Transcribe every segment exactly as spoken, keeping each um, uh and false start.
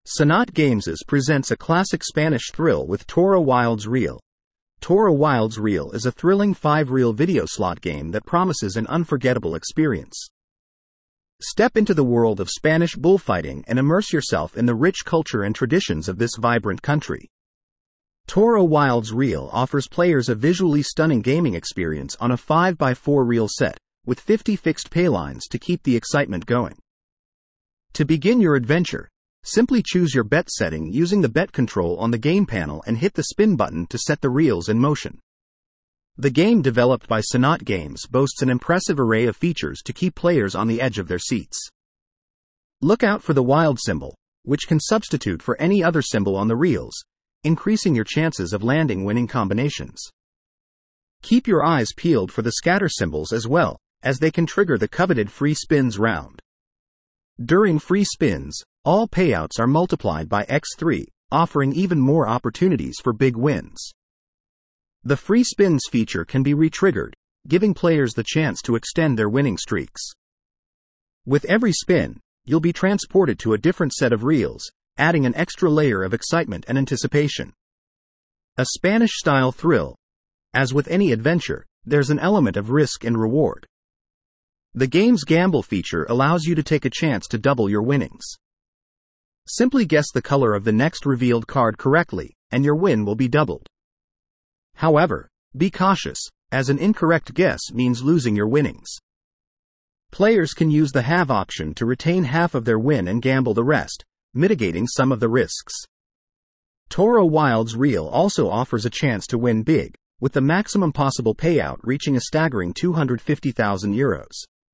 Sanat Games presents a classic Spanish thrill with Toro Wilds Reel. Toro Wilds Reel is a thrilling five-reel video slot game that promises an unforgettable experience. Step into the world of Spanish bullfighting and immerse yourself in the rich culture and traditions of this vibrant country. Toro Wilds Reel offers players a visually stunning gaming experience on a five by four reel set, with fifty fixed paylines to keep the excitement going. To begin your adventure, simply choose your bet setting using the bet control on the game panel and hit the spin button to set the reels in motion. The game, developed by Sanat Games, boasts an impressive array of features to keep players on the edge of their seats. Look out for the wild symbol, which can substitute for any other symbol on the reels, increasing your chances of landing winning combinations. Keep your eyes peeled for the scatter symbols as well, as they can trigger the coveted free spins round. During free spins, all payouts are multiplied by by three, offering even more opportunities for big wins. The free spins feature can be re-triggered, giving players the chance to extend their winning streaks. With every spin, you'll be transported to a different set of reels, adding an extra layer of excitement and anticipation. A Spanish-style thrill. As with any adventure, there's an element of risk and reward. The game's gamble feature allows you to take a chance to double your winnings. Simply guess the color of the next revealed card correctly, and your win will be doubled. However, be cautious, as an incorrect guess means losing your winnings. Players can use the halve option to retain half of their win and gamble the rest, mitigating some of the risks. Toro Wilds Reel also offers a chance to win big, with the maximum possible payout reaching a staggering two hundred fifty thousand euros.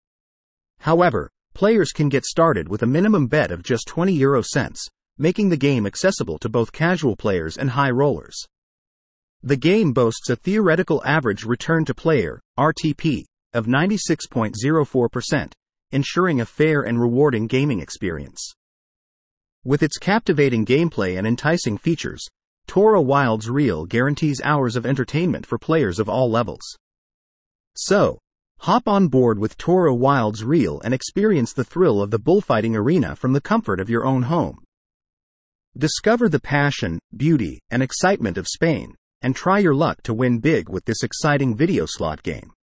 However, players can get started with a minimum bet of just twenty euro cents, making the game accessible to both casual players and high rollers. The game boasts a theoretical average return to player, R T P, of ninety-six point zero four percent, ensuring a fair and rewarding gaming experience. With its captivating gameplay and enticing features, Toro Wilds Reel guarantees hours of entertainment for players of all levels. So, hop on board with Toro Wilds Reel and experience the thrill of the bullfighting arena from the comfort of your own home. Discover the passion, beauty, and excitement of Spain, and try your luck to win big with this exciting video slot game.